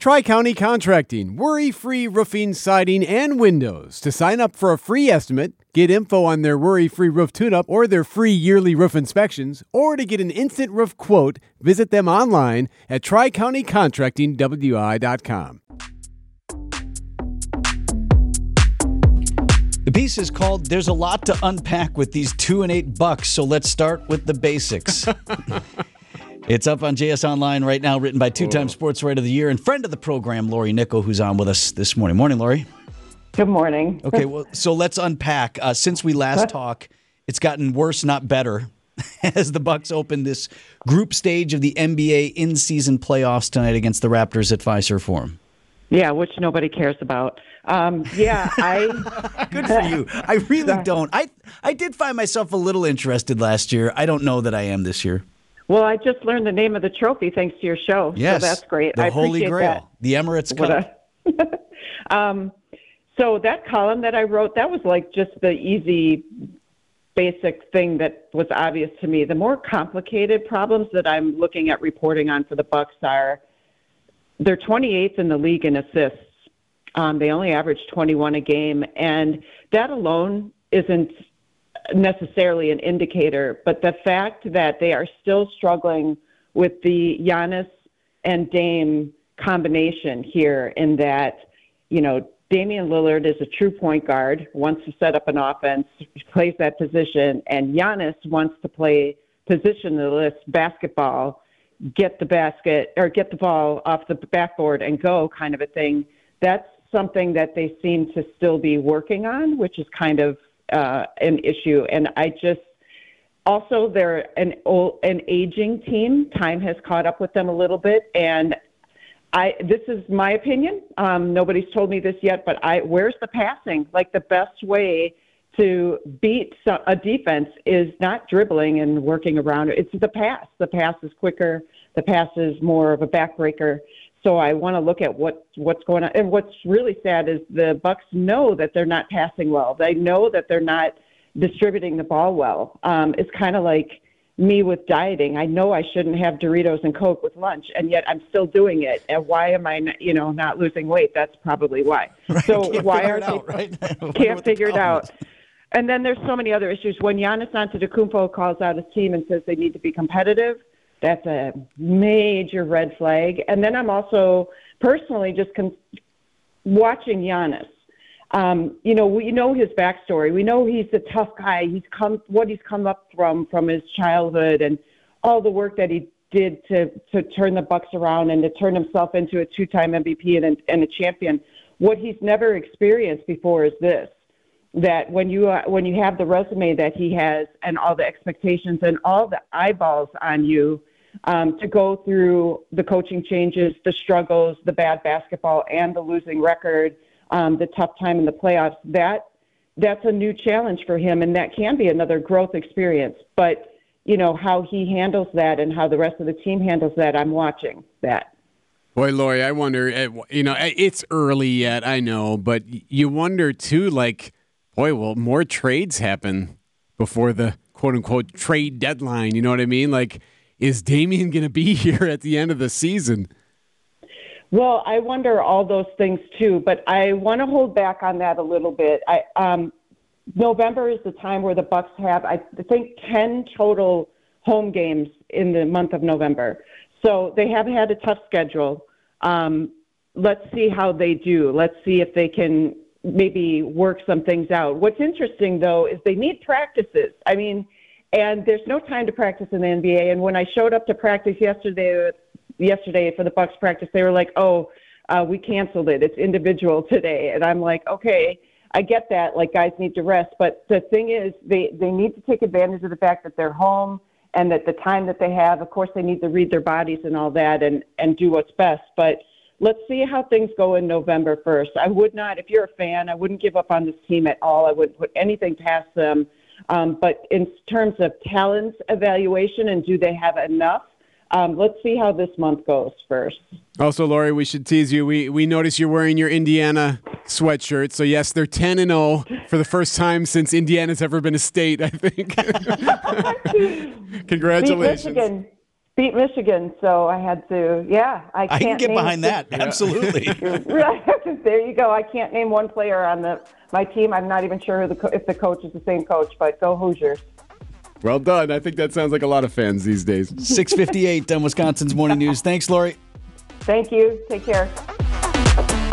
Tri-County Contracting, worry-free roofing, siding, and windows. To sign up for a free estimate, get info on their worry-free roof tune-up or their free yearly roof inspections, or to get an instant roof quote, visit them online at tricountycontractingwi.com. The piece is called There's a Lot to Unpack with These $2 and $8, so let's start with the basics. It's up on JS Online right now, written by two-time Sports Writer of the Year and friend of the program, Lori Nickel, who's on with us this morning. Morning, Lori. Good morning. Okay, well, so let's unpack. Since we last talked, it's gotten worse, not better, as the Bucks open this group stage of the NBA in-season playoffs tonight against the Raptors at Fiserv Forum. Yeah, which nobody cares about. Good for you. I really don't. I did find myself a little interested last year. I don't know that I am this year. Well, I just learned the name of the trophy thanks to your show. Yes, so that's great. the I Holy appreciate Grail, that. the Emirates Cup. So that column that I wrote, that was like just the easy, basic thing that was obvious to me. The more complicated problems that I'm looking at reporting on for the Bucks are they're 28th in the league in assists. They only average 21 a game, and that alone isn't necessarily an indicator, but the fact that they are still struggling with the Giannis and Dame combination here in that, Damian Lillard is a true point guard, wants to set up an offense, plays that position, and Giannis wants to play positionless basketball, get the basket or get the ball off the backboard and go kind of a thing. That's something that they seem to still be working on, which is kind of an issue. And also they're an aging team. Time has caught up with them a little bit. And this is my opinion. Nobody's told me this yet, but where's the passing? Like the best way to beat a defense is not dribbling and working around it. It's the pass. The pass is quicker. The pass is more of a backbreaker. So I want to look at what's going on. And what's really sad is the Bucks know that they're not passing well. They know that they're not distributing the ball well. It's kind of like me with dieting. I know I shouldn't have Doritos and Coke with lunch, and yet I'm still doing it. And why am I, not losing weight? That's probably why. Right. So why are they right? Can't figure it out. And then there's so many other issues. When Giannis Antetokounmpo calls out his team and says they need to be competitive, that's a major red flag. And then I'm also personally just watching Giannis. We know his backstory. We know he's a tough guy. He's come up from his childhood and all the work that he did to turn the Bucks around and to turn himself into a two-time MVP and a champion. What he's never experienced before is this. That when you have the resume that he has and all the expectations and all the eyeballs on you to go through the coaching changes, the struggles, the bad basketball, and the losing record, the tough time in the playoffs, that's a new challenge for him, and that can be another growth experience. But, how he handles that and how the rest of the team handles that, I'm watching that. Boy, Lori, I wonder, it's early yet, I know, but you wonder, too, will more trades happen before the quote-unquote trade deadline? You know what I mean? Is Damian going to be here at the end of the season? Well, I wonder all those things, too, but I want to hold back on that a little bit. November is the time where the Bucks have, I think, 10 total home games in the month of November. So they have had a tough schedule. Let's see how they do. Let's see if they can maybe work some things out. What's interesting, though, is they need practices. And there's no time to practice in the NBA. And when I showed up to practice yesterday for the Bucks practice, they were like, we canceled it. It's individual today. And I'm like, okay, I get that. Guys need to rest. But the thing is, they need to take advantage of the fact that they're home and that the time that they have, of course, they need to read their bodies and all that and do what's best. But let's see how things go in November 1st. I would not, if you're a fan, I wouldn't give up on this team at all. I wouldn't put anything past them. But in terms of talent evaluation and do they have enough, let's see how this month goes first. Also, Lori, we should tease you. We notice you're wearing your Indiana sweatshirt. So, yes, they're 10-0 for the first time since Indiana's ever been a state, I think. Congratulations. Michigan. beat Michigan, so I had to. Yeah, I can't. I can get name behind that. Absolutely. There you go. I can't name one player on my team. I'm not even sure if the coach is the same coach, but go Hoosiers. Well done. I think that sounds like a lot of fans these days. 6:58 on Wisconsin's Morning News. Thanks, Lori. Thank you. Take care.